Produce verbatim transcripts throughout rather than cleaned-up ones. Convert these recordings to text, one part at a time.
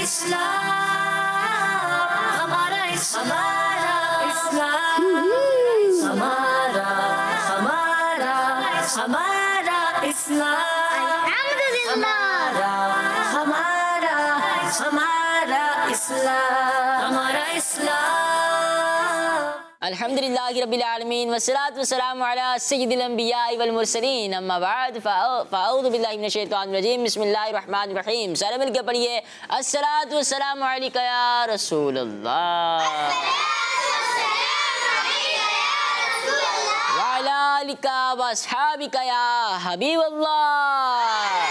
हमारा इस्लाम, हमारा हमारा हमारा इस्लाम, हमारा हमारा हमारा इस्लाम, हमारा इस्लाम। अल्हम्दुलिल्लाहि रब्बिल आलमीन वस्सलातु वस्सलामु अला सय्यिदिल अंबिया वल मुरसलीन अम्मा बाद फ़अऊज़ु बिल्लाहि मिनश शैतानिर रजीम बिस्मिल्लाहिर रहमानिर रहीम। सारे मिलकर पढ़िए अस्सलातु वस्सलामु अलैका या रसूलल्लाह व अला आलिका व अस्हाबिका या हबीबल्लाह।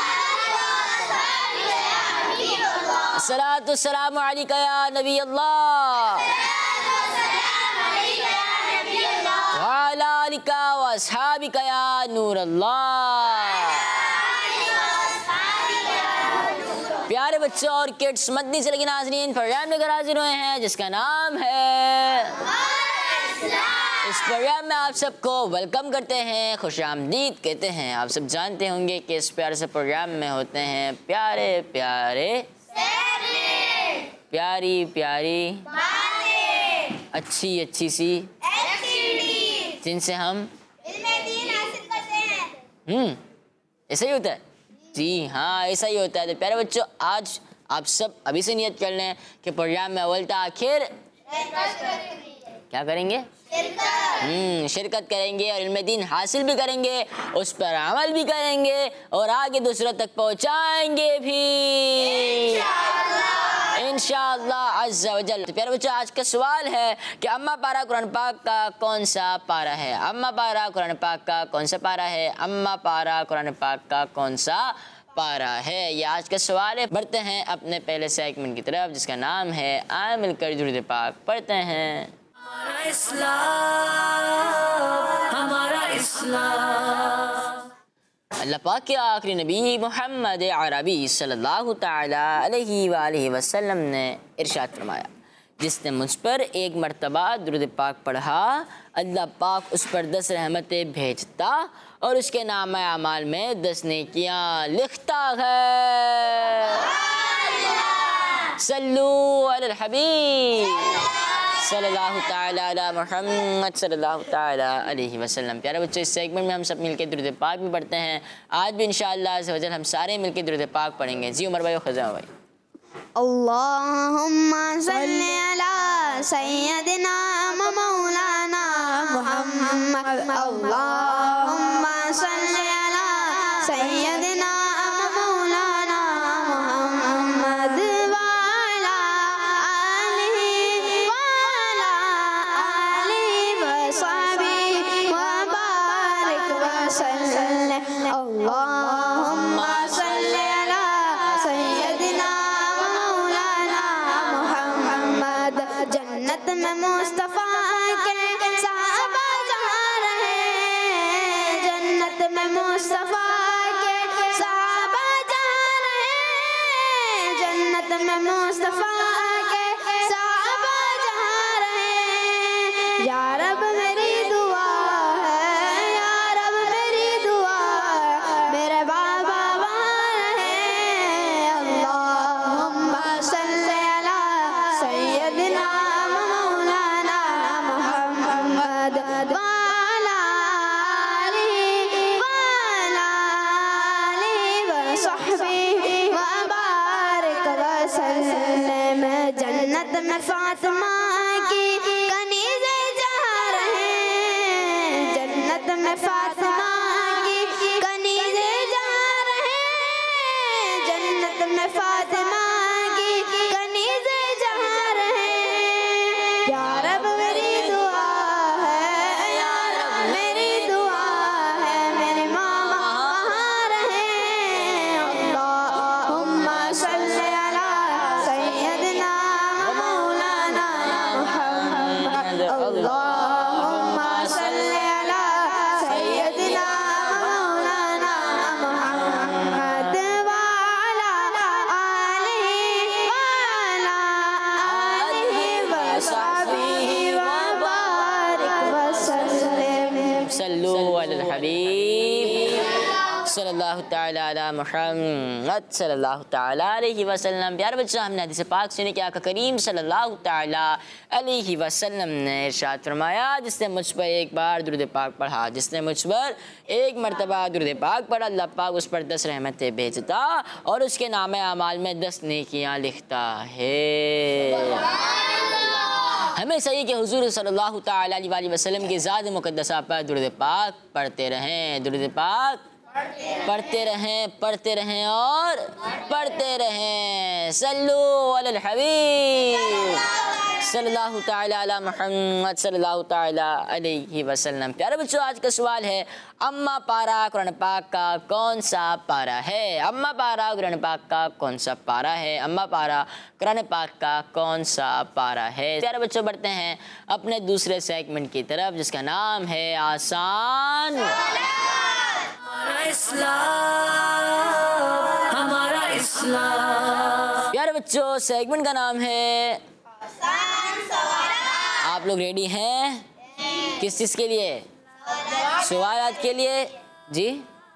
अस्सलातु वस्सलामु अलैका या नबी अल्लाह वाला आलिका व अस्हाबिका या नूर अल्लाह। प्यारे बच्चों और किड्स, मदनी से लगे नाज़रीन, प्रोग्राम लेकर हाजिर हुए हैं जिसका नाम है। इस प्रोग्राम में आप सबको वेलकम करते हैं, खुशामदीद कहते हैं। आप सब जानते होंगे कि इस प्यारे से प्रोग्राम में होते हैं प्यारे प्यारे प्यारी प्यारी अच्छी अच्छी सी जिनसे हम हम्म ऐसा ही होता है। जी हाँ, ऐसा ही होता है। तो प्यारे बच्चों, आज आप सब अभी से नियत कर लें कि प्रोग्राम में अव्वल था आखिर क्या करेंगे? हम्म शिरकत करेंगे और इल्म दीन हासिल भी करेंगे, उस पर अमल भी करेंगे और आगे दूसरों तक पहुंचाएंगे भी इंशाअल्लाह अज़्ज़ा वजल। तो प्यारे बच्चों, आज का सवाल है कि अम्मा पारा कुरान पाक का कौन सा पारा है? अम्मा पारा कुरान पाक का कौन सा पारा है? अम्मा पारा कुरान पाक का कौन सा पारा है? ये आज का सवाल है। बढ़ते हैं अपने पहले सेगमेंट की तरफ जिसका नाम है आए मिलकर दुरूद पाक पढ़ते हैं। हमारा इस्लाम, हमारा इस्लाम। अल्लाह पाक के आखिरी नबी मोहम्मद अरबी सल्लल्लाहु तआला अलैहि वआलिहि वसल्लम ने इरशाद फरमाया, जिसने मुझ पर एक मर्तबा दुरूद पाक पढ़ा, अल्लाह पाक उस पर दस रहमतें भेजता और उसके नामा अमाल में दस नेकियां लिखता है। सल्लू अलल हबीब सल्लल्लाहु तआला अला मुहम्मद सल्लल्लाहु तआला अलैहि वसल्लम। प्यारे बच्चों, इस सेगमेंट में हम सब मिलकर दुरूद पाक भी पढ़ते हैं। आज भी इंशाअल्लाह अज़्ज़ा वजल हम सारे मिलकर दुरूद पाक पढ़ेंगे। जी उमर भाई और खज़ा भाई। अल्लाहुम्मा सल्ली अला सय्यदिना व मौलाना मुहम्मद। अल्लाहुम्मा सल्ली अला सय्यदिना व मौलाना मुहम्मद व अला आलिहि व अला आलिहि व सहबिहि व बारिक व सल्लम। अल्लाहुम्मा सल्ली अला सय्यदिना जन्नत में मुस्तफ़ा के साहबा जहाँ रहे, जन्नत में मुस्तफ़ा के साहबा जहाँ रहे, जन्नत में मुस्तफ़ा के साहबा जहाँ रहे। या रब मेरी दुआ है, या रब मेरी दुआ है, मेरे बाबा वहाँ रहे। अल्लाहुम्मा सल्ली अला सय्यदिना जन्नत में फातिमा की कनीज़े जहाँ रहे, जन्नत में फातिमा की कनीज़े जहाँ रहे, जन्नत में फातिमा की कनीज़े जहाँ रहे। या रब मेरी दुआ है, या रब मेरी दुआ है, मेरी माँ वहाँ रहे। अल्लाहुम्मा सल्ली अला सय्यदिना अल्लाहुम्मा सल्ली अला सल्लल्लाहु ताला अला मुहम्मद सल्लल्लाहु ताला अलैहि वसल्लम। प्यारे बच्चों, हमने हदीस पाक सुनी कि आका करीम सल्लल्लाहु ताला अलैहि वसल्लम ने इरशाद फरमाया, जिसने मुझ पर एक बार दुरूद पाक पढ़ा, जिसने मुझ पर एक मरतबा दुरूद पाक पढ़ा, अल्लाह पाक उस पर दस रहमतें भेजता और उसके नामे अमाल में दस नेकियां लिखता है। हमें चाहिए कि हुजूर सल्लल्लाहु ताला अलैहि वसल्लम की ज़ात मुक़द्दसा पर दुरूद पाक पढ़ते रहें, दुरूद पाक पढ़ते रहें, पढ़ते रहें और पढ़ते रहें। सल्लू अलल हबीब सल्लल्लाहु ताला अला मुहम्मद सल्लल्लाहु ताला अलैहि वसल्लम। प्यारे बच्चों, आज का सवाल है, अम्मा पारा कुरान पाक का कौन सा पारा है? अम्मा पारा कुरान पाक का कौन सा पारा है? अम्मा पारा कुरान पाक का कौन सा पारा है? प्यारे बच्चों, बढ़ते हैं अपने दूसरे सेगमेंट की तरफ, जिसका नाम है आसान इस्लाम, हमारा इस्लाम। प्यारे बच्चों, सेगमेंट का नाम है आप लोग रेडी हैं? किस चीज़ के लिए? सवालात के लिए जी,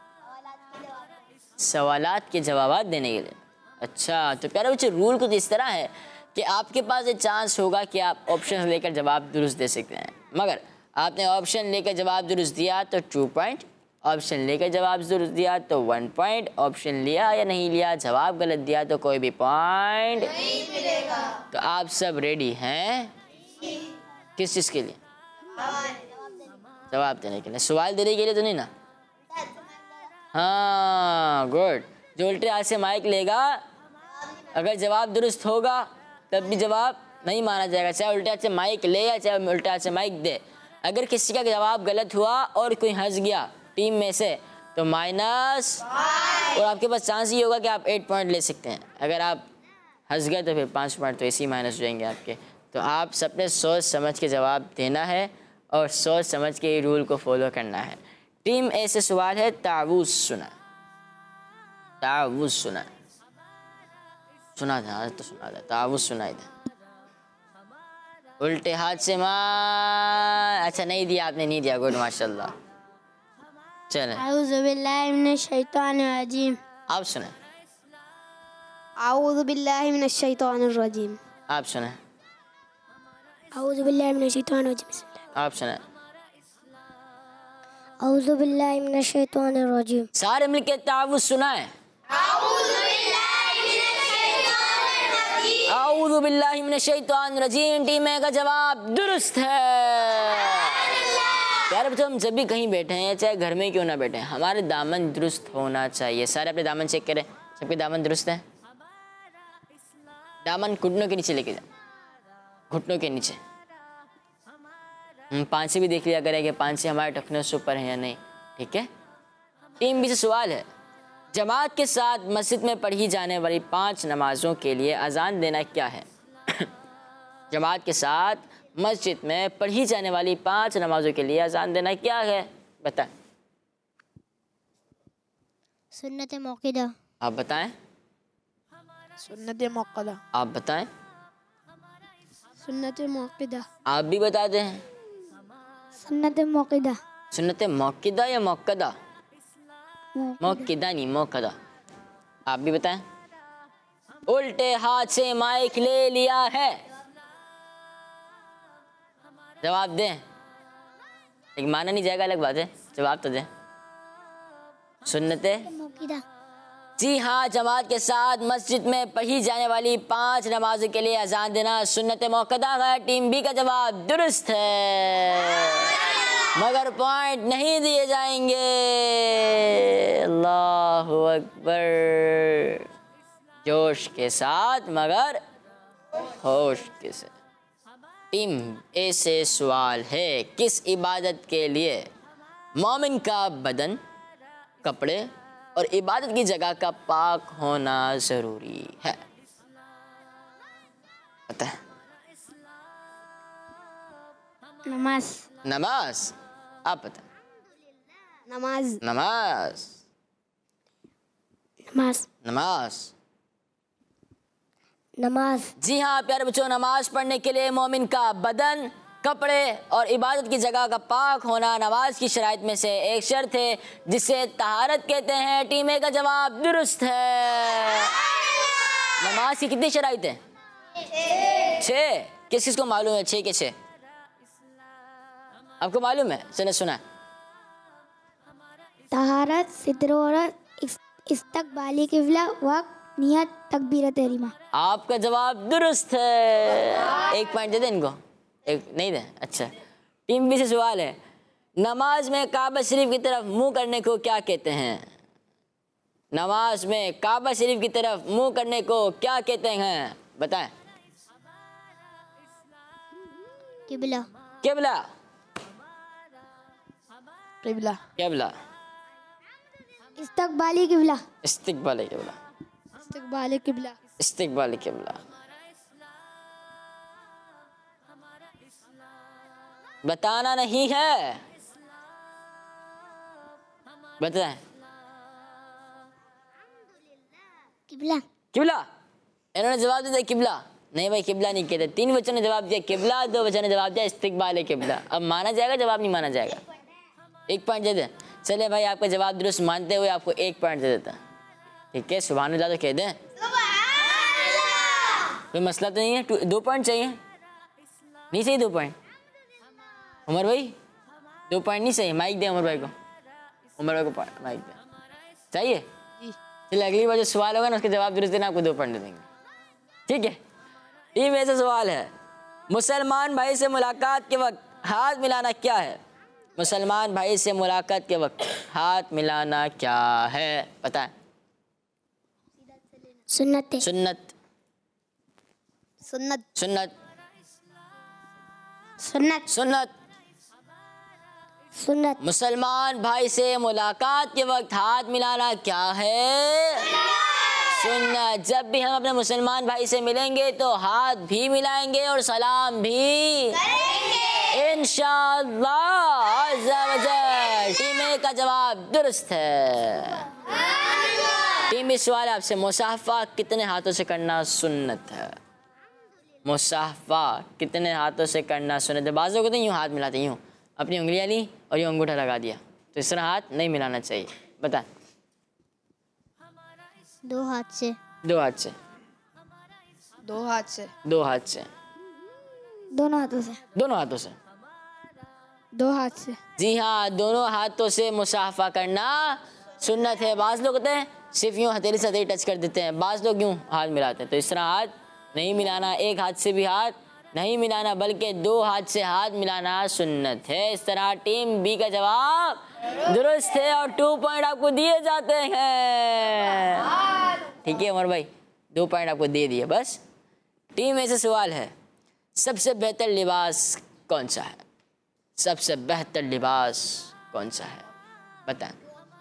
सवालात के जवाब देने के लिए। अच्छा, तो प्यारे बच्चों, रूल कुछ इस तरह है कि आपके पास एक चांस होगा कि आप ऑप्शन लेकर जवाब दुरुस्त दे सकते हैं, मगर आपने ऑप्शन लेकर जवाब दुरुस्त दिया तो टू पॉइंट, ऑप्शन लेकर जवाब दुरुस्त दिया तो वन पॉइंट, ऑप्शन लिया या नहीं लिया, जवाब गलत दिया तो कोई भी पॉइंट नहीं मिलेगा। तो आप सब रेडी हैं किस चीज़ के लिए? जवाब देने के लिए, सवाल देने के लिए तो नहीं ना? हाँ, गुड। जो उल्टे हाथ से माइक लेगा, अगर जवाब दुरुस्त होगा तब भी जवाब नहीं माना जाएगा, चाहे उल्टे हाथ से माइक ले या चाहे उल्टे हाथ से माइक दे। अगर किसी का जवाब गलत हुआ और कोई हंस गया टीम में से तो माइनस, और आपके पास चांस ये होगा कि आप एट पॉइंट ले सकते हैं। अगर आप हंस गए तो फिर पाँच पॉइंट तो ऐसे ही माइनस हो जाएंगे आपके। तो आप सबने सोच समझ के जवाब देना है और सोच समझ के ही रूल को फॉलो करना है। टीम ए से सवाल है, तावूज़ सुना, तावूज़ सुना सुना था तो सुना था तावूज़ सुनाई था। उल्टे हाथ से मार, अच्छा नहीं दिया आपने, नहीं दिया, गुड माशाल्लाह। चलें, आऊज़ु बिल्लाहि मिनश शैतानिर रजीम। आप सुने, आऊज़ु बिल्लाहि मिनश शैतानिर रजीम। आप सुने, आऊज़ु बिल्लाहि मिनश शैतानिर रजीम। आप सुने, आऊज़ु बिल्लाहि मिनश शैतानिर रजीम। सारे मिलके तावूज़ सुनाए। आऊज़ु बिल्लाहि मिनश शैतानिर रजीम। टीम ए का जवाब दुरुस्त है। प्यारे बच्चों, हम जब भी कहीं बैठे हैं, चाहे घर में क्यों ना बैठे हैं, हमारे दामन दुरुस्त होना चाहिए। सारे अपने दामन चेक करें, सबके दामन दुरुस्त हैं? दामन घुटनों के नीचे लेके जाए, घुटनों के नीचे। पाँचे भी देख लिया करें कि पाँचे हमारे टखनों से ऊपर है या नहीं, ठीक है? टीम बी से सवाल है, जमात के साथ मस्जिद में पढ़ी जाने वाली पांच नमाजों के लिए अजान देना क्या है? जमात के साथ मस्जिद में पढ़ी जाने वाली पांच नमाजों के लिए अजान देना क्या है? बताएं। सुन्नत मौक़िदा। आप बताएं। सुन्नत मौक़िदा। आप बताएं। सुन्नत मौक़िदा। आप भी बताते हैं। सुन्नत मौक़िदा। सुन्नत मौक़िदा या मौक़दा? मौक़िदा नहीं, मौक़दा। आप भी बताएं। उल्टे हाथ से माइक ले लिया है, जवाब दें। एक माना नहीं जाएगा, अलग बात है, जवाब तो दें। सुन्नते मौक़िदा। जी हाँ, जमात के साथ मस्जिद में पढ़ी जाने वाली पांच नमाजों के लिए अजान देना सुन्नत मौक़दा है। टीम बी का जवाब दुरुस्त है, मगर पॉइंट नहीं दिए जाएंगे। अल्लाहु अकबर। जोश के साथ मगर होश के साथ। टीम ए से सवाल है, किस इबादत के लिए मोमिन का बदन, कपड़े और इबादत की जगह का पाक होना जरूरी है? पता है? नमाज। नमाज। आप पता? नमाज। नमाज। नमाज। नमाज। नमाज। जी हाँ प्यारे बच्चों, नमाज पढ़ने के लिए मोमिन का बदन, कपड़े और इबादत की जगह का पाक होना नमाज की शराइत में से एक शर्त है जिसे तहारत कहते हैं। टीम ए का जवाब दुरुस्त है। नमाज की कितनी शराइत है? छः। किस किस को मालूम है छः के छः? आपको मालूम है? चले सुना। तहारत, सित्र औरत, इस्तकबाली किबला, वक्त, नियत, तकबीरत तहरीमा। आपका जवाब दुरुस्त है। एक पॉइंट दे दे इनको। एक नहीं दे? अच्छा। टीम बी से सवाल है, नमाज में काबा शरीफ की तरफ मुंह करने को क्या कहते हैं? नमाज में काबा शरीफ की तरफ मुंह करने को क्या कहते हैं? बताएं। किबला। किबला। किबला। किबला। इस्तकबाली किबला। इस्तिकबाल किबला। इस्तकबाली किबला। इस्तिकबाल किबला। बताना नहीं है, बताएं। किबला। किबला। इन्होंने जवाब दिया किबला। नहीं भाई किबला नहीं कहते। तीन बच्चों ने जवाब दिया किबला, दो बच्चों ने जवाब दिया इस्तिकबाल किबला। अब माना जाएगा? जवाब नहीं माना जाएगा। एक पॉइंट दे दें। चले भाई आपका जवाब दुरुस्त मानते हुए आपको एक पॉइंट दे देता। ठीक है, सुभान अल्लाह तो कह दें, कोई मसला तो नहीं है। दो पॉइंट चाहिए? नहीं सही दो पॉइंट? उमर भाई दो पॉइंट नहीं सही? माइक दे उमर भाई को। उमर भाई को माइक दे। चाहिए? चलिए अगली बार जो सवाल होगा ना उसके जवाब दुरुस्त देना, आपको दो पॉइंट दे देंगे। ठीक है। टीम ऐसा सवाल है, मुसलमान भाई से मुलाकात के वक्त हाथ मिलाना क्या है? मुसलमान भाई से मुलाकात के वक्त हाथ मिलाना क्या है? बताएं। सुन्नत। सुन्नत। सुन्नत। सुन्नत। सुन्नत। सुन्नत। सुन्नत। मुसलमान भाई से मुलाकात के वक्त हाथ मिलाना क्या है? सुन्नत। जब भी हम अपने मुसलमान भाई से मिलेंगे तो हाथ भी मिलाएंगे और सलाम भी इंशाअल्लाह अज़्ज़ा वजल। टीम ए का जवाब दुरुस्त है। टीम इस सवाल आपसे, मुसाफा कितने हाथों से करना सुन्नत है? मुसाफा कितने हाथों से करना सुन्नत है? बाज़ लोग तो यूँ हाथ मिलाते, यूँ अपनी उंगलियां ली और यूँ अंगूठा लगा दिया, तो इस तरह हाथ नहीं मिलाना चाहिए। बता। दो हाथ से। दो हाथ से। दो हाथ से। दो हाथ से। दोनों हाथों से। दोनों हाथों से। दो हाथ से। जी हाँ, दोनों हाथों से मुसाफा करना सुन्नत है। बाज़ लोग होते हैं सिर्फ यूँ हथेली से हथेली टच कर देते हैं, बाज़ लोग यूँ हाथ मिलाते हैं, तो इस तरह हाथ नहीं मिलाना। एक हाथ से भी हाथ नहीं मिलाना, बल्कि दो हाथ से हाथ मिलाना सुन्नत है। इस तरह टीम बी का जवाब दुरुस्त है और टू पॉइंट आपको दिए जाते हैं। ठीक है उमर भाई, दो पॉइंट आपको दे दिए बस। टीम ए से सवाल है, सबसे बेहतर लिबास कौन सा है? सबसे बेहतर लिबास कौन सा है? बताएं।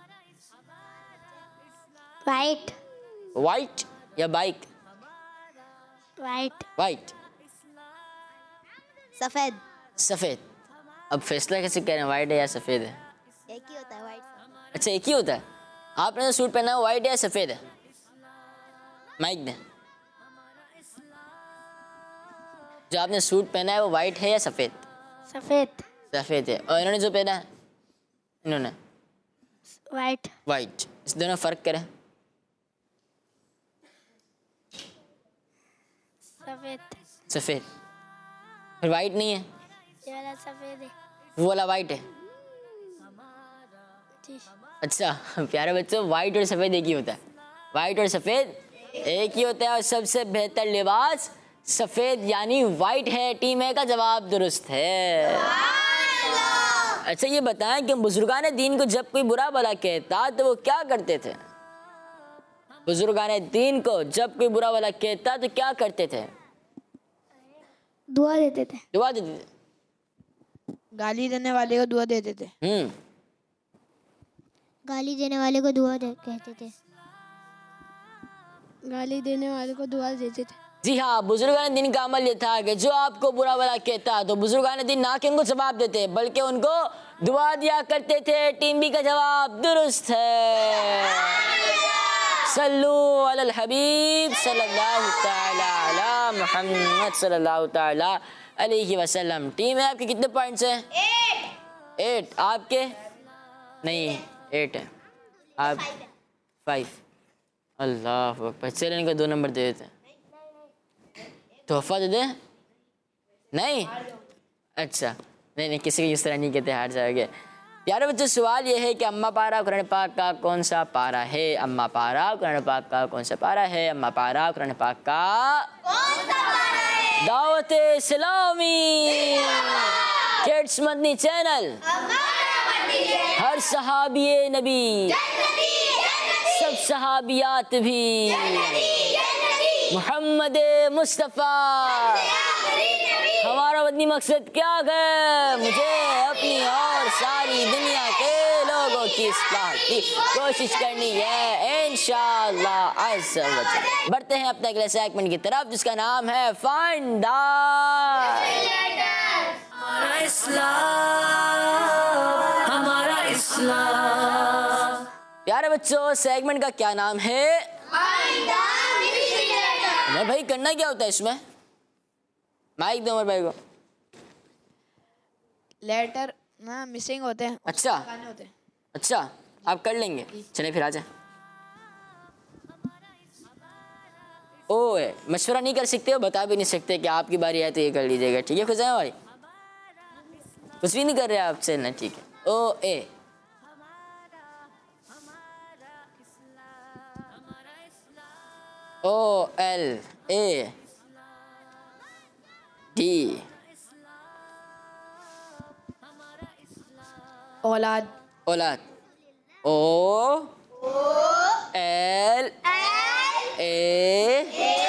वाइट। वाइट या बाइक? वाइट। वाइट। सफेद। सफ़ेद। अब फैसला कैसे करें वाइट है या सफ़ेद है? एक ही होता है वाइट। अच्छा एक ही होता है। आपने जो सूट पहना है वाइट है या सफ़ेद है? माइक दें। जो आपने सूट पहना है वो वाइट है या सफ़ेद? सफेद। सफ़ेद है। और इन्होंने जो पहना है, इन्होंने वाइट। वाइट। इस दोनों फ़र्क करें। सफेद। सफ़ेद। फिर वाइट नहीं है, ये वाला सफेद है। वो वाला वाइट है। जी। अच्छा प्यारे बच्चों, वाइट और सफ़ेद एक ही होता है। वाइट और सफ़ेद एक ही होता है और सबसे बेहतर लिबास सफ़ेद यानी वाइट है। टीम ए का जवाब दुरुस्त है। अच्छा ये बताएं कि बुजुर्गान दीन को जब कोई बुरा भला कहता तो वो क्या करते थे? बुजुर्गान दीन को जब कोई बुरा भला कहता तो क्या करते थे? दुआ देते थे। दुआ देते थे। गाली देने वाले को दुआ देते थे। हम्म गाली देने वाले को दुआ दे कहते थे। गाली देने वाले को दुआ देते थे। जी हाँ, बुजुर्गान दीन का अमल ये था कि जो आपको बुरा भला कहता तो बुजुर्गान दीन ना कि उनको जवाब देते बल्कि उनको दुआ दिया करते थे। टीम बी का जवाब दुरुस्त है। सल्लू अलल हबीब सल्लल्लाहु तआला अला मुहम्मद सल्लल्लाहु तआला अलैहि वसल्लम। टीम है आपके कितने पॉइंट्स हैं? एट। एट आपके? नहीं एट है, आप फाइव। अल्लाह अकबर। चलिए इनको दो नंबर दे देते हैं। तोहफा दे दें? नहीं अच्छा, नहीं नहीं किसी को इस तरह नहीं कहते, हार जाओगे। प्यारे बच्चों सवाल ये है कि अम्मा पारा कुरान पाक का कौन सा पारा है? अम्मा पारा कुरान पाक का कौन सा पारा है? अम्मा पारा कुरान पाक का कौन सा पारा है? दावत इस्लामी किड्स मदनी चैनल, हर सहाबिये नबी, सब सहाबियात भी, मोहम्मद मुस्तफ़ा। हमारा मदनी मकसद क्या है? मुझे अपनी और सारी दुनिया के लोगों की इस्लाह की कोशिश करनी है इंशाअल्लाह अज़्ज़ा व जल। बढ़ते हैं अपने अगले सेगमेंट की तरफ जिसका नाम है फाइंड द हमारा इस्लाम, हमारा इस्लाम। प्यारे बच्चों सेगमेंट का क्या नाम है? मैं भाई करना क्या होता है इसमें? माइक दो उमर भाई को। लेटर ना मिसिंग होते हैं, अच्छा गाने होते हैं। अच्छा आप कर लेंगे, चले फिर आ जाए। ओए मशवरा नहीं कर सकते हो, बता भी नहीं सकते कि आपकी बारी है तो ये कर लीजिएगा, ठीक है खुजाया भाई? कुछ भी नहीं कर रहे आप, चलना ठीक है। ओ ए ओ एल ए डी औलाद, औलाद। ओ एल ए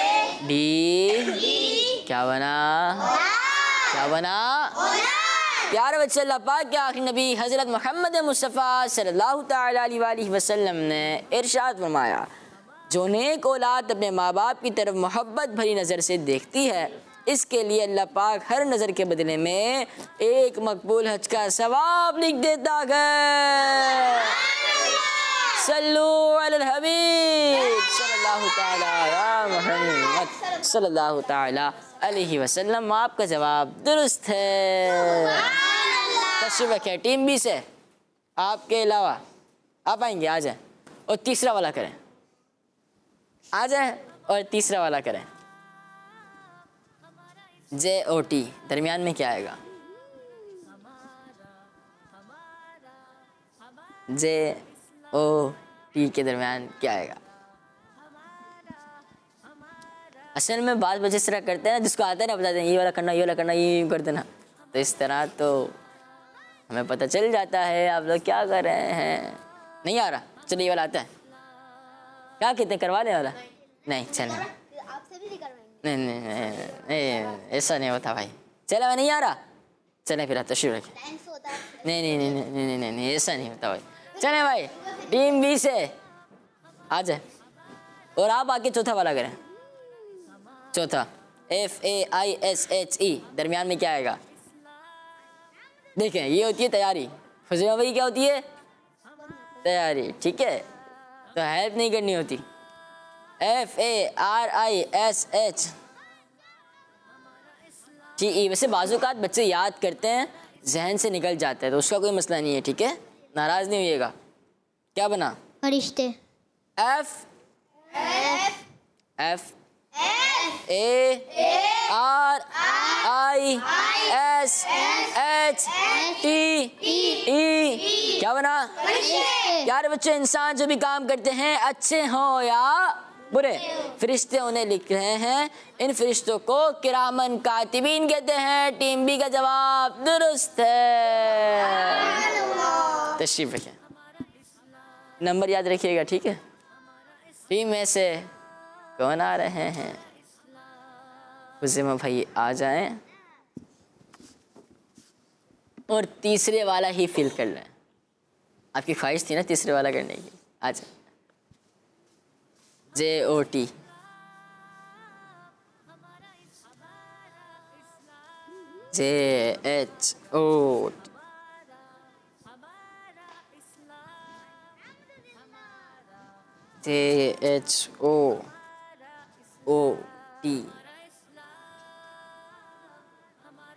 डी क्या बना? क्या बना? प्यारे बच्चे अल्लाह पाक के आखिरी नबी हज़रत मोहम्मद मुस्तफ़ा सल्लल्लाहु तआला अलैहि वसल्लम ने इरशाद फरमाया, जो नेक औलाद अपने माँ बाप की तरफ मोहब्बत भरी नज़र से देखती है इसके लिए अल्लाह पाक हर नज़र के बदले में एक मकबूल हज का सवाब लिख देता है। सल्लु अलल हबीब सल्लल्लाहु तआला या मुहम्मद सल्लल्लाहु तआला अलैहि वसल्लम। आपका जवाब दुरुस्त है। तशरीफ रखें। टीम बी से आपके अलावा आप आएंगे, आ जाए और तीसरा वाला करें, आ जाए और तीसरा वाला करें। जे ओ टी दरमियान में क्या आएगा? जे ओ टी के दरमियान क्या आएगा? असल में बात बच्चे इस तरह करते हैं ना, जिसको आता है ना बताते हैं ये वाला करना, ये वाला करना, ये कर देना, तो इस तरह तो हमें पता चल जाता है आप लोग क्या कर रहे हैं। नहीं आ रहा? चलो ये वाला आता है, क्या कहते हैं, करवा दें वाला? नहीं चले, नहीं नहीं नहीं नहीं ऐसा नहीं होता भाई। चले मैं नहीं आ रहा, चले फिर तशरीफ रखें। नहीं नहीं नहीं नहीं नहीं नहीं नहीं ऐसा नहीं होता भाई। चले भाई टीम बी से आ जाए और आप आके चौथा वाला करें। चौथा F A I S H E दरमियान में क्या आएगा? देखें ये होती है तैयारी। फजीला भाई क्या होती है? तैयारी, ठीक है, तो हेल्प नहीं करनी होती। F A R I S H T E. वैसे बाज़-औक़ात बच्चे याद करते हैं जहन से निकल जाता है तो उसका कोई मसला नहीं है, ठीक है, नाराज़ नहीं होइएगा। क्या बना? फरिश्ते। F F A R I S H T E क्या बना? यार बच्चे इंसान जो भी काम करते हैं अच्छे हों या बुरे, फरिश्ते उन्हें लिख रहे हैं। इन फरिश्तों को किरामन कातिबीन कहते हैं। टीम बी का जवाब दुरुस्त है। तशरीफ रखें, नंबर याद रखिएगा, ठीक है। टीम में से कौन आ रहे हैं? हुज़ैमा भाई आ जाएं और तीसरे वाला ही फिल कर लें। आपकी ख्वाहिश थी ना तीसरे वाला करने की, आ जाए। J O T J H O J H O O T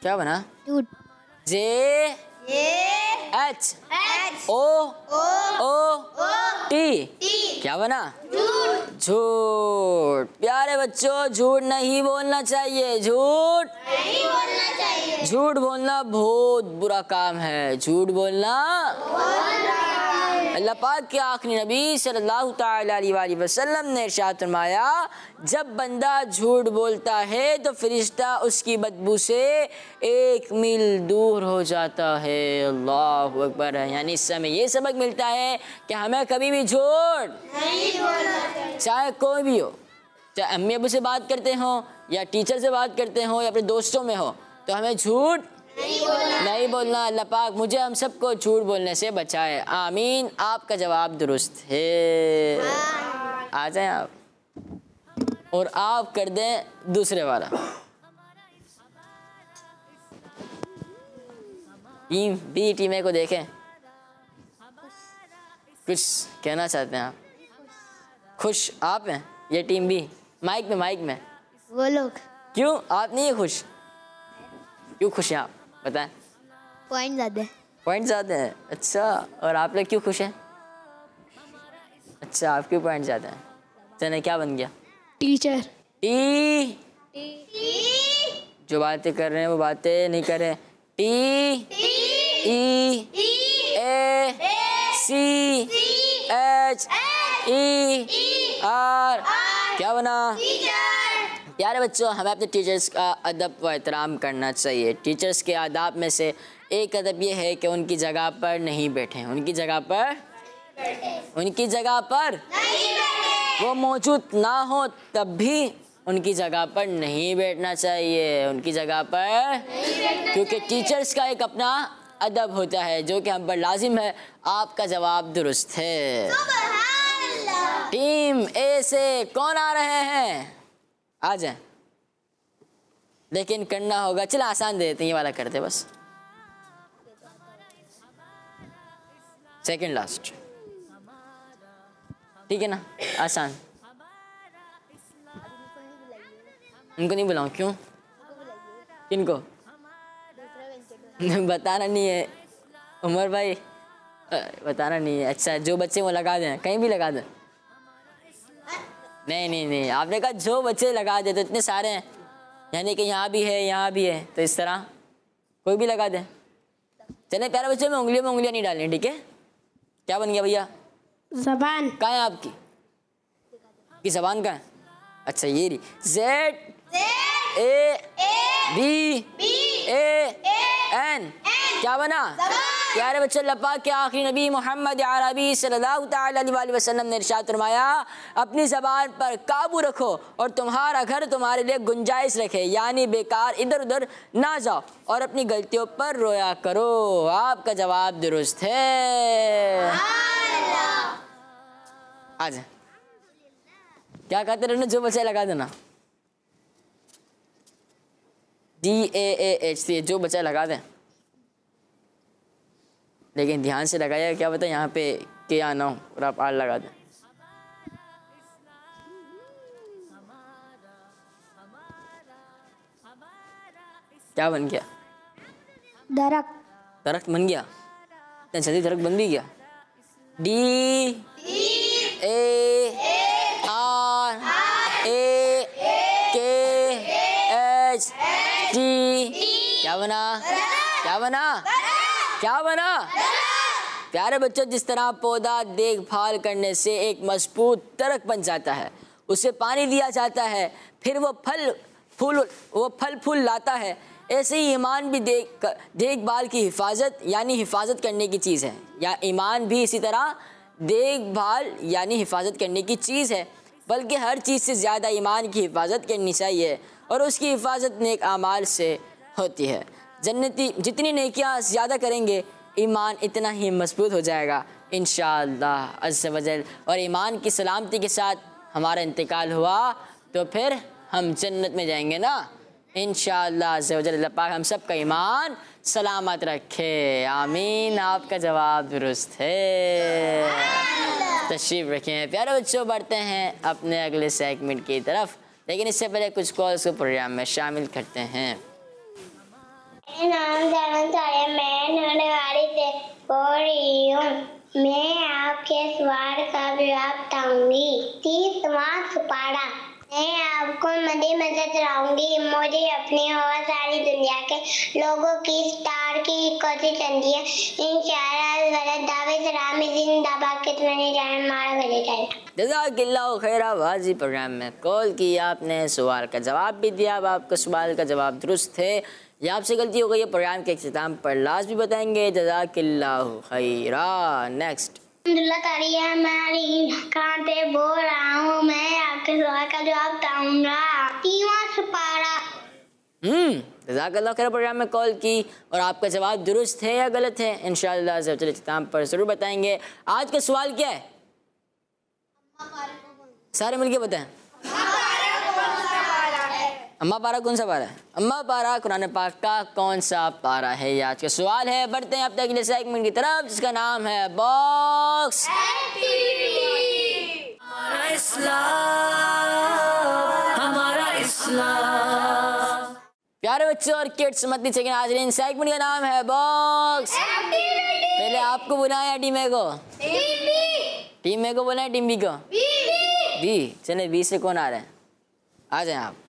क्या बना? झूठ। जे एच ओ ओ टी, क्या बना? झूठ। प्यारे बच्चों, झूठ नहीं बोलना चाहिए, झूठ नहीं बोलना चाहिए। झूठ बोलना बहुत बुरा काम है, झूठ बोलना अल्लाह पाक के आखिरी नबी सल्लल्लाहु ताला अलैहि वसल्लम ने इरशाद फरमाया, जब बंदा झूठ बोलता है तो फरिश्ता उसकी बदबू से एक मील दूर हो जाता है। अल्लाहु अकबर। यानी इससे हमें ये सबक मिलता है कि हमें कभी भी झूठ नहीं बोलना चाहिए, चाहे कोई भी हो, चाहे अम्मी अबू से बात करते हो या टीचर से बात करते हो या अपने दोस्तों में हो, तो हमें झूठ नहीं बोलना, नहीं बोलना। अल्लाह पाक मुझे हम सबको झूठ बोलने से बचाए, आमीन। आपका जवाब दुरुस्त है। आ जाए आप और आप कर दें दूसरे वाला। टीम बी टीम ए को देखें, कुछ कहना चाहते हैं आप? खुश आप हैं? ये टीम बी, माइक में माइक में वो लोग क्यों आप नहीं है खुश? क्यों खुश हैं आप, बताएं? पॉइंट ज़्यादा। पॉइंट ज़्यादा है, अच्छा। और आप लोग क्यों खुश हैं? अच्छा, आप क्यों पॉइंट ज़्यादा हैं? चने क्या बन गया? टीचर। टी, जो बातें कर रहे हैं वो बातें नहीं कर रहे। T E A C H E R, क्या बना? प्यारे बच्चों, हमें अपने टीचर्स का अदब व एहतराम करना चाहिए। टीचर्स के आदाब में से एक अदब ये है कि उनकी जगह पर नहीं बैठें, उनकी जगह पर उनकी जगह पर वो मौजूद ना हो तब भी उनकी जगह पर नहीं बैठना चाहिए, उनकी जगह पर, क्योंकि टीचर्स का एक अपना अदब होता है जो कि हम पर लाजिम है। आपका जवाब दुरुस्त है। टीम ए से कौन आ रहे हैं? आ जाए, लेकिन करना होगा, चलो आसान दे देते हैं, ये वाला करते बस। सेकंड लास्ट, ठीक है ना? आसान। उनको नहीं बुलाऊं? क्यों? किनको? बताना नहीं है उमर भाई, बताना नहीं है। अच्छा, जो बच्चे वो लगा दें, कहीं भी लगा दें। नहीं नहीं नहीं, आपने कहा जो बच्चे लगा दे, तो इतने सारे हैं, यानी कि यहाँ भी है यहाँ भी है, तो इस तरह कोई भी लगा दें। चले प्यारे बच्चों में उंगलियों में उंगलियाँ नहीं डालें, ठीक है? क्या बन गया भैया? जबान। कहाँ है आपकी की जबान कहाँ है? अच्छा, ये रही। Z A B A N, क्या बना? प्यारे बच्चे, अल्लाह पाक के आखिरी नबी मोहम्मद अरबी सल्लल्लाहु ताला अलैहि वसल्लम ने इरशाद फरमाया, अपनी ज़बान पर काबू रखो और तुम्हारा घर तुम्हारे लिए गुंजाइश रखे, यानी बेकार इधर उधर ना जाओ और अपनी गलतियों पर रोया करो। आपका जवाब दुरुस्त है। आज क्या कहते रहना, जो बच्चे लगा देना। D A A H C, जो बच्चा लगा दें, लेकिन ध्यान से लगाइए, क्या पता यहाँ पे के या ना हो और आप आर लगा दें। क्या बन गया? दरख्त। दरख्त बन गया? इतना जल्दी दरख्त बन भी गया? डी ए आर ए के एच टी, क्या बना? क्या बना? क्या बना? प्यारे बच्चों, जिस तरह पौधा देखभाल करने से एक मजबूत दरख्त बन जाता है, उसे पानी दिया जाता है, फिर वो फल फूल वो फल फूल लाता है, ऐसे ही ईमान भी देख देखभाल की हिफाजत यानी हिफाजत करने की चीज़ है, या ईमान भी इसी तरह देखभाल यानी हिफाजत करने की चीज़ है। बल्कि हर चीज़ से ज़्यादा ईमान की हिफाजत करनी चाहिए और उसकी हिफाजत नेक आमाल से होती है। जन्नती जितनी नेकियां ज़्यादा करेंगे, ईमान इतना ही मजबूत हो जाएगा इंशाअल्लाह अज़्ज़ वजल। और ईमान की सलामती के साथ हमारा इंतकाल हुआ तो फिर हम जन्नत में जाएंगे ना इंशाअल्लाह अज़्ज़ वजल। अल्लाह पाक हम सब का ईमान सलामत रखे, आमीन। आपका जवाब दुरुस्त है। तशरीफ़ रखें प्यारे बच्चों, बढ़ते हैं अपने अगले सेगमेंट की तरफ, लेकिन इससे पहले कुछ कॉल्स को प्रोग्राम में शामिल करते हैं। मेरा नाम सरवन सारिया, मैं नौनवाड़ी से बोल रही हूँ। मैं आपके सवाल का जवाब दूंगी। तीसवां सुपारा। मैं आपको मदे मदद चलाऊंगी। मुझे अपनी और सारी दुनिया के लोगों की स्टार की कोशिश करनी है। इंशाअल्लाह गलत दावे सलाम जिंदाबाद के तुम्हें जान मारा गले जाए। जज़ाकिल्लाहु खैरा। वाजी प्रोग्राम में कॉल की आपने, सवाल का जवाब भी दिया। अब आपका सवाल का जवाब दुरुस्त है या आपसे गलती हो गई है, प्रोग्राम के इख्तिताम पर लाजमी बताएंगे। जज़ाकिल्लाहु खैरा। नेक्स्ट। अब्दुल्ला तारिया, मैं कहाँ से बोल रहा हूँ। मैं आपके सवाल का जवाब दूंगा। तीसवां सुपारा। हम्म जज़ाकल्लाहु खैर। प्रोग्राम में कॉल की और आपका जवाब दुरुस्त है या गलत है, इंशाअल्लाह ज़रूर इख्तिताम पर ज़रूर बताएंगे। आज का सवाल क्या है, सारे मिलके बताएं। अम्मा पारा कौन सा पारा है? अम्मा पारा कुरान पाक का कौन सा पारा है, ये आज का सवाल है। बढ़ते हैं अब तक अगले सेगमेंट की तरफ, जिसका नाम है बॉक्स हमारा इस्लाम, हमारा इस्लाम। प्यारे बच्चों और किड्स मत नीचे के नाज़रीन, सेगमेंट का नाम है बॉक्स। पहले आपको बुलाया टीम ए को, टीम ए को बोला है, टीम बी को बी। चले बी से कौन आ रहा है, आ जाए आप।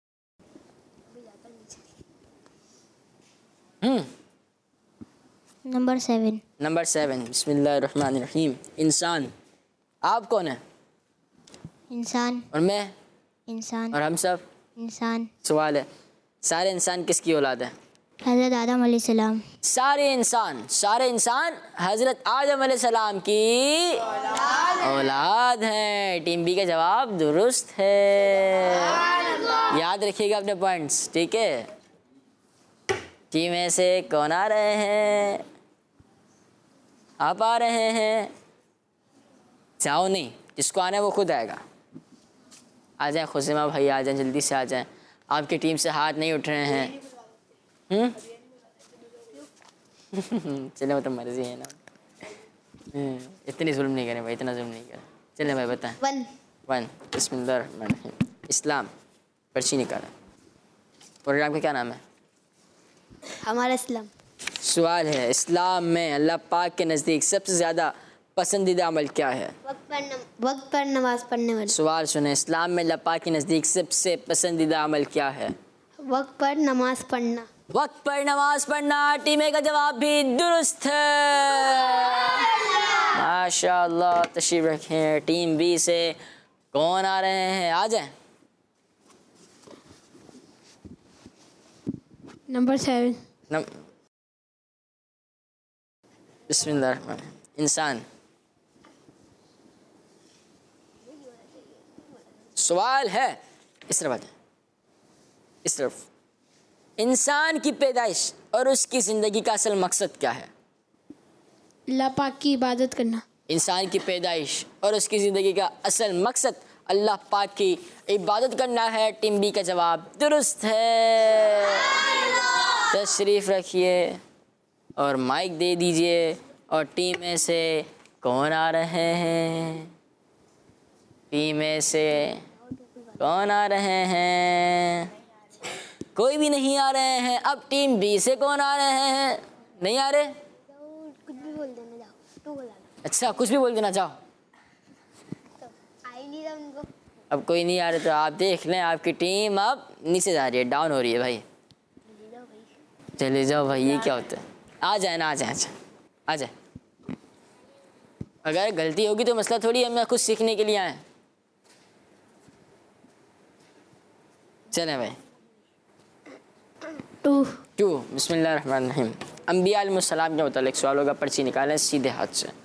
हम्म नंबर सेवन। Number seven. बिस्मिल्लाहिर्रहमानिर्रहीम। इंसान। आप कौन है? इंसान। और मैं? इंसान। और हम सब? इंसान। सवाल है, सारे इंसान किसकी औलाद है? हज़रत आदम अलैहिस्सलाम। सारे इंसान, सारे इंसान हजरत आदम अलैहिस्सलाम की औलाद हैं। टीम बी का जवाब दुरुस्त है। याद रखिएगा अपने पॉइंट्स, ठीक है। टीम में से कौन आ रहे हैं? आप आ रहे हैं? जाओ नहीं, जिसको आना है वो खुद आएगा। आ जाए खुशमा भाई, आ जाए, जल्दी से आ जाए। आपकी टीम से हाथ नहीं उठ रहे हैं। हम्म चले, मतलब मर्जी है ना। इतनी जुल्म नहीं करें भाई, इतना जुल्म नहीं करें। चले भाई बताएं। वन। वन। बिस्मिल्लाहिर्रहमानिर्रहीम। इस्लाम। पर्ची निकाला। प्रोग्राम का क्या नाम है? हमारा इस्लाम। सवाल है, इस्लाम में अल्लाह पाक के नज़दीक सबसे ज़्यादा पसंदीदा अमल क्या है? वक्त पर नम, वक्त पर नमाज पढ़ने वाले। सवाल सुने, इस्लाम में अल्लाह पाक के नज़दीक सबसे पसंदीदा अमल क्या है? वक्त पर नमाज पढ़ना। वक्त पर नमाज पढ़ना। टीम ए का जवाब भी दुरुस्त है। माशाअल्लाह। तशरीफ रखें। टीम बी से कौन आ रहे हैं, आ जाए। Number seven. नम बिस्मिल्लाह। इंसान। सवाल है, इस तरफ आ जाए, इस तरफ। इंसान की पैदाइश और उसकी ज़िंदगी का असल मकसद क्या है? अल्लाह पाक की इबादत करना। इंसान की पैदाइश और उसकी ज़िंदगी का असल मकसद अल्लाह पाक की इबादत करना है। टीम बी का जवाब दुरुस्त है। तशरीफ़ रखिए और माइक दे दीजिए। और टीम में से कौन आ रहे हैं? टीम में से कौन आ रहे हैं? कोई भी नहीं आ रहे हैं। अब टीम बी से कौन आ रहे हैं? नहीं आ रहे? कुछ भी बोल देना, जाओ तू बोला। अच्छा, कुछ भी बोल देना, जाओ। आई नहीं रहा उनको। अब कोई नहीं आ रहा तो आप देख लें, आपकी टीम अब नीचे जा रही है, डाउन हो रही है भाई। चले जाओ भाई, ये क्या होता है? आ जाए ना, आ जाए, आ जाए, आ जाए। अगर गलती होगी तो मसला थोड़ी, हम कुछ सीखने के लिए आए। चलें भाई। टू। टू। बिस्मिल्लाहिर्रहमानिर्रहीम। अंबिया अलैहिस्सलाम के मुतालिक सवाल होगा, पर्ची निकालें सीधे हाथ से।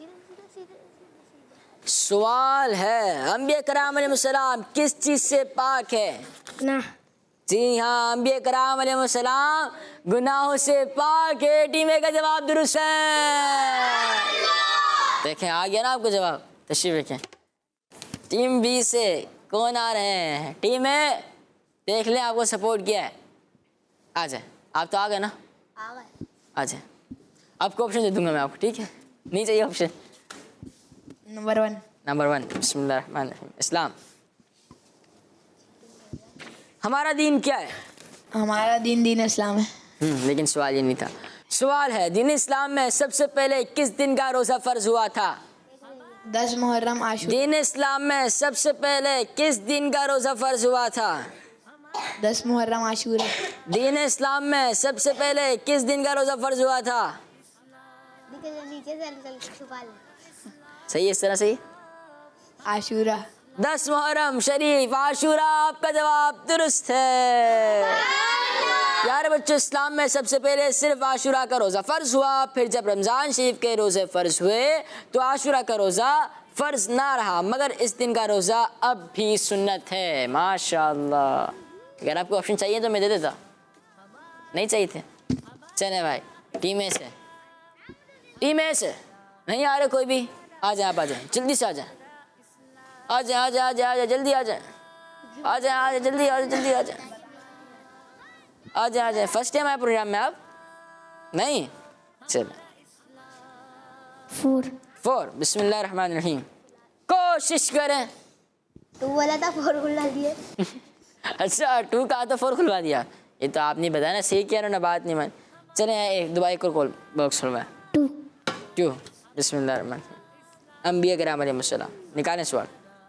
सवाल है, अंबिया कराम अलैहिस्सलाम किस चीज़ से पाक है? ना। जी हाँ, अंबिया कराम अलैहिस्सलाम गुनाहों से पाक है। टीम ए का जवाब दुरुस्त है। देखें, आ गया ना आपको जवाब। तशरीफ रखें। टीम बी से कौन आ रहे हैं? टीम ए देख लें, आपको सपोर्ट किया है। आ जाए, आप तो आ गए ना, आ गए। आ जाए। आपको ऑप्शन दे दूंगा मैं आपको, ठीक है? नहीं चाहिए option? Number one. Number one. बिस्मिल्लाहिर्रहमानिर्रहीम। इस्लाम। हमारा दीन क्या है? हमारा दीन दीन इस्लाम है। हम्म, लेकिन सवाल ये नहीं था। सवाल है, दीन इस्लाम में सबसे पहले किस दिन का रोज़ा फ़र्ज हुआ था? दस मुहर्रम आशूरा। दीन इस्लाम में सबसे पहले किस दिन का रोज़ा फ़र्ज हुआ था? दस मुहर्रम आशूरा। दीन इस्लाम में सबसे पहले किस दिन का रोज़ा फ़र्ज हुआ था? नीचे से सवाल सही है, इस तरह सही। आशूरा। दस मुहर्रम शरीफ आशूरा, आपका जवाब दुरुस्त है। यार बच्चों, इस्लाम में सबसे पहले सिर्फ आशूरा का रोज़ा फ़र्ज हुआ, फिर जब रमज़ान शरीफ के रोज़े फ़र्ज हुए तो आशूरा का रोज़ा फ़र्ज ना रहा, मगर इस दिन का रोज़ा अब भी सुन्नत है। माशाअल्लाह। अगर आपको ऑप्शन चाहिए तो मैं दे देता, नहीं चाहिए थे? चले भाई, टीम ए से टीम ए से नहीं आ रहे कोई भी? आ जाए, आप आ जाए, जल्दी से आ जाए, आ जाए आ जाए आ जाए आ जाए जल्दी आ जाए, आ जाए आ जाए जल्दी आ जाए जल्दी आ जाए आ जाए आ जाए। फर्स्ट टाइम आए प्रोग्राम में आप? नहीं, चलो। फोर फोर, बिस्मिल्लाह रहमान रहीम। कोशिश करें। टू वाला था, फोर खुलवा दिए। अच्छा, टू कहा तो फोर खुलवा दिया। ये तो आप नहीं बताया ना, सही कह रहे हो ना, बात नहीं मान। चले एक दोबारा एक और कॉल बॉक्स खुलवाए। टू टू, बिस्मिल्लाह रहमान रहीम। अंबिया किराम अलैहिस्सलाम, निकालें सवाल।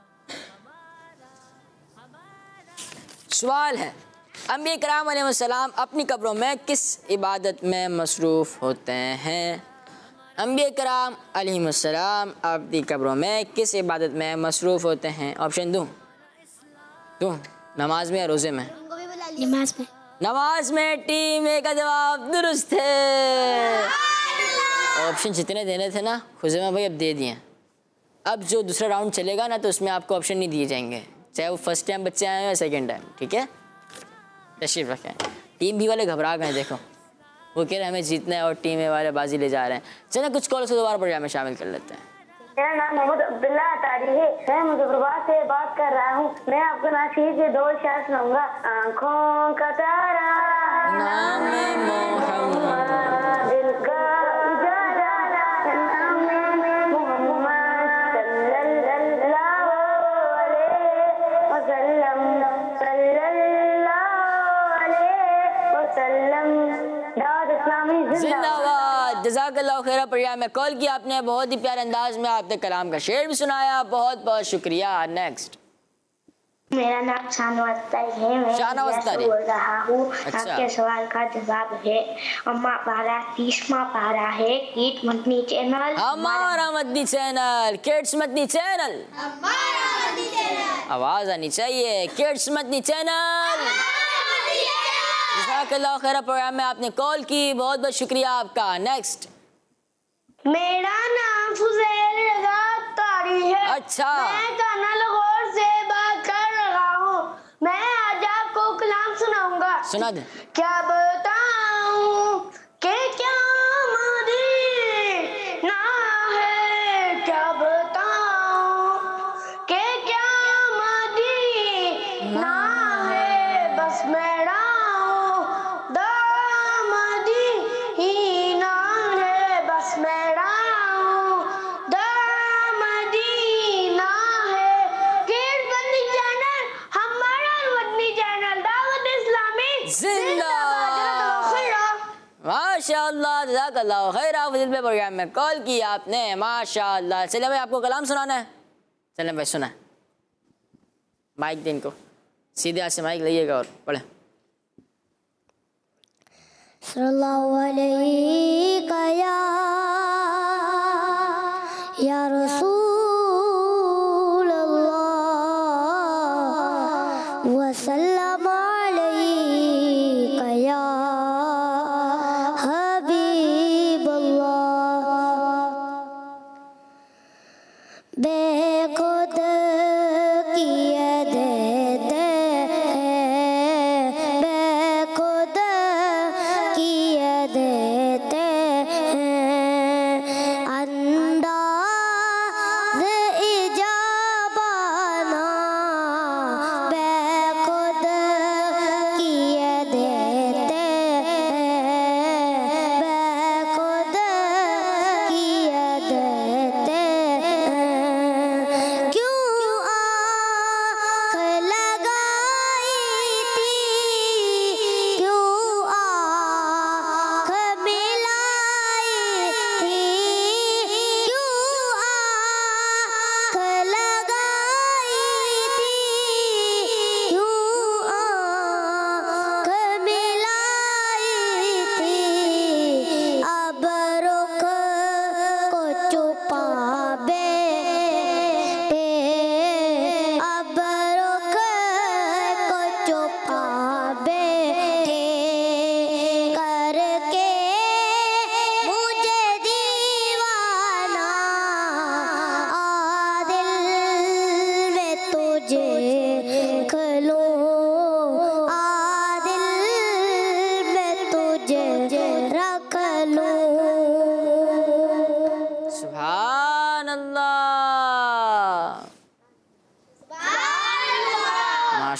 सवाल है, अंबिया किराम अलैहिस्सलाम अपनी कब्रों में किस इबादत में मसरूफ़ होते हैं? अंबिया किराम अलैहिस्सलाम अपनी कब्रों में किस इबादत में मसरूफ़ होते हैं? ऑप्शन दूँ? दूँ? नमाज में या रोज़े में? नमाज में। नमाज में। टीम ए का जवाब दुरुस्त है। ऑप्शन जितने देने थे ना खुज़ैमा भाई, अब दे दिए। अब जो दूसरा राउंड चलेगा ना तो उसमें आपको ऑप्शन नहीं दिए जाएंगे, चाहे वो फर्स्ट टाइम बच्चे आए या सेकंड टाइम। ठीक है, तशरीफ रखें। टीम बी वाले घबरा गए, देखो वो कह रहे हैं हमें जीतना है और टीम ए वाले बाजी ले जा रहे हैं। चलें कुछ कॉल से दोबारा प्रोग्राम में शामिल कर लेते हैं। मेरा नाम मोहम्मद अब्दुल्ला अतारी है, मैं मुजफ्फराबाद से बात कर रहा हूँ। मैं आपको नासिर के दो शेर सुनाऊंगा। आँखों का तारा, नाम मोहम्मद, दिल का उजाला, नाम मोहम्मद सल्लल्लाहु अलैहि वसल्लम, सल्लल्लाहु अलैहि वसल्लम। दाऊद इस्लामी जिंदाबाद। जज़ाकल्लाह खैर। प्रोग्राम में कॉल किया आपने, बहुत ही प्यारे अंदाज में आपने कलाम का शेर भी सुनाया, बहुत बहुत शुक्रिया। नेक्स्ट। मेरा नाम शाहनवाज अख्तर है, मैं शाहनवाज इंडिया से अख्तर। बोल रहा हूँ। अच्छा। आपके सवाल का जवाब है अम्मा पारा, तीसवा पारा है, किड्स मदनी चैनल। हमारा Madani channel, kids Madani channel, आवाज आनी चाहिए, किड्स मदनी चैनल। जज़ाकल्लाह खैर। प्रोग्राम में आपने कॉल की, बहुत बहुत शुक्रिया आपका। नेक्स्ट। मेरा नाम फुजैल रज़ा अत्तारी है। अच्छा। मैं काना लाहौर से बात कर रहा हूँ। मैं आज आपको कलाम सुनाऊंगा। सुना दे। क्या बताऊं कि क्या मदीना है, क्या बताऊं कि क्या मदीना है, बस मेरा दामदी ही ना है, बस मेरा दामदी ना है। किड्स मदनी चैनल, हमारा मदनी चैनल, दावत इस्लामी जिंदाबाद। माशाअल्लाह, जज़ाकल्लाह खैर। फजील पे प्रोग्राम में कॉल की आपने, माशाअल्लाह। चले भाई, आपको कलाम सुनाना है? चले भाई, सुना। माइक दें इनको, सीधे हाथ से माइक लइएगा और पढ़े। सल्लल्लाहु अलैहि या या रसूल अल्लाह वसल्लम अलैका या हबीब अल्लाह। बेखुद किए देते हैं, बेखुद किए देते हैं, अंदाज़ इजाबाना बेखुद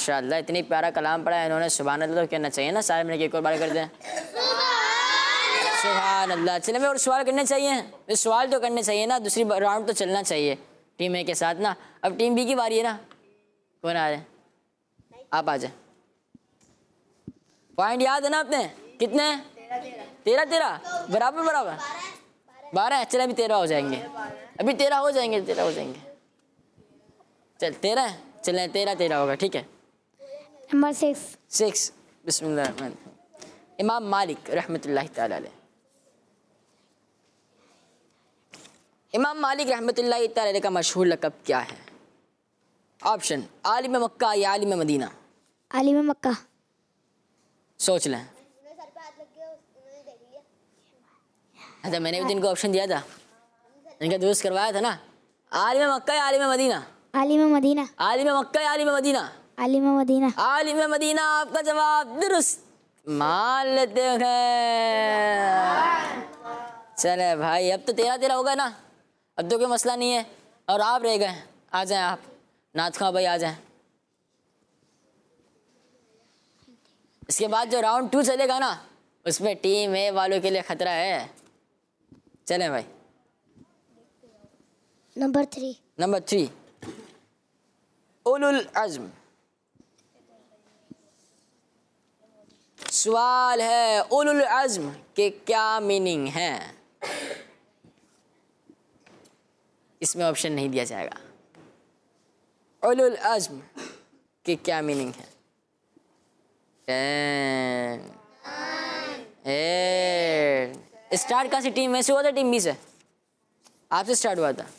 माशाल्लाह, इतनी प्यारा कलाम पढ़ा है इन्होंने, सुभान अल्लाह तो कहना चाहिए ना। सारे मिलकर एक और बार कर दें सुभान अल्लाह। चले मैं और सवाल करने चाहिए, तो सवाल तो करने चाहिए ना, दूसरी राउंड तो चलना चाहिए टीम ए के साथ ना। अब टीम बी की बारी है ना, कौन आ रहे हैं? आप आ जाए। पॉइंट याद है ना आपने कितने? तेरह तेरह बराबर बराबर बारह है। चले अभी तेरह हो जाएंगे, अभी तेरह हो जाएंगे, तेरह हो जाएंगे। चल तेरह, चलें तेरह तेरह होगा, ठीक है। Number six. सिक्स, बिस्मिल्लाह। इमाम मालिक रहमतुल्लाह ताला अलैह। इमाम मालिक रहमतुल्लाह ताला अलैह का मशहूर लक़ब क्या है? ऑप्शन आलिम मक्का या आलिम मदीना। आलिम मक्का। सोच लें। अच्छा, मैंने भी इनको ऑप्शन दिया था, इनका दुरुस्त करवाया था ना। आलिम मक्का या आलिम मदीना। आलिम मदीना। आलिम मक्का या आलिम मदीना। आलिम मदीना। आलिम मदीना आपका जवाब दुरुस्त, मान लेते हैं। चले भाई, अब तो तेरह तेरह होगा ना, अब तो कोई मसला नहीं है। और आप रह गए, आ जाएं आप, नाथ खां भाई आ जाएं। इसके बाद जो राउंड टू चलेगा ना, उसमें टीम ए वालों के लिए खतरा है। चलें भाई। Number three. नंबर थ्री, उलुल अज़्म। सवाल है उलुल अज़्म के क्या मीनिंग है? इसमें ऑप्शन नहीं दिया जाएगा। उलुल अज़्म के क्या मीनिंग है? Ten, eight. स्टार्ट कहाँ से टीम में से हुआ था? टीम बी से, आपसे स्टार्ट हुआ था।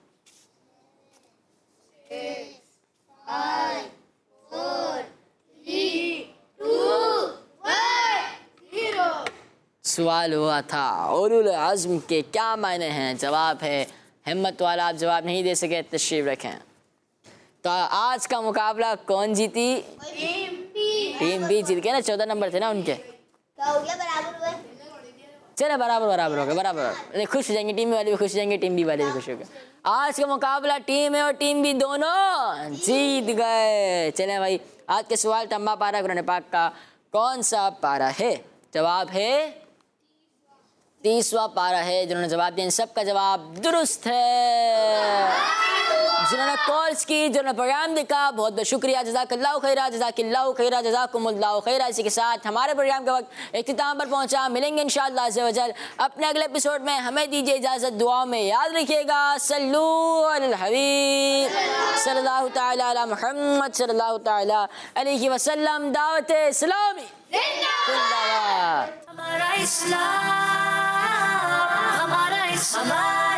सवाल हुआ था उलुल अज़्म के क्या मायने हैं? जवाब है हिम्मत वाला। आप जवाब नहीं दे सके, तशरीफ रखें। तो आज का मुकाबला कौन जीती? टीम बी जीत गए ना, चौदह नंबर थे ना उनके। क्या हो गया? बराबर हुए। चले बराबर बराबर हो गया, बराबर। खुश हो जाएंगे, टीम वाले भी खुश हो जाएंगे, टीम बी वाले भी खुश हो गए। आज का मुकाबला टीम ए और टीम बी दोनों जीत गए। चले भाई, आज के सवाल तम्बा पारा कुरान पाक का कौन सा पारा है? जवाब है तीसवा पारा है। जिन्होंने जवाब दिया इन सबका जवाब दुरुस्त है। जिन्होंने कॉल्स की, जिन्होंने प्रोग्राम देखा, बहुत बहुत शुक्रिया। जज़ाकल्लाहु खैरा, जज़ाकिल्लाहु खैरा, जज़ाकुमुल्लाहु खैरा। इसी के साथ हमारे प्रोग्राम का वक्त इख्तिताम पर पहुंचा। मिलेंगे इंशाअल्लाह अज़्ज़ा वजल अपने अगले एपिसोड में। हमें दीजिए इजाज़त, दुआ में याद रखिएगा। सल्लू अलल हबीब सल्लल्लाहु तआला अला मुहम्मद सल्लल्लाहु तआला अलैहि वसल्लम। दावत इस्लामी जिंदाबाद। हमारा इस्लाम, हमारा इस्लाम,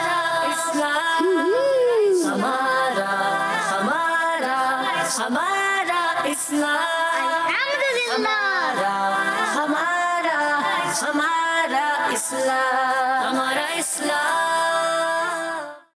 हमारा हमारा हमारा इस्लाम, हमारा हमारा हमारा इस्लाम, हमारा इस्लाम।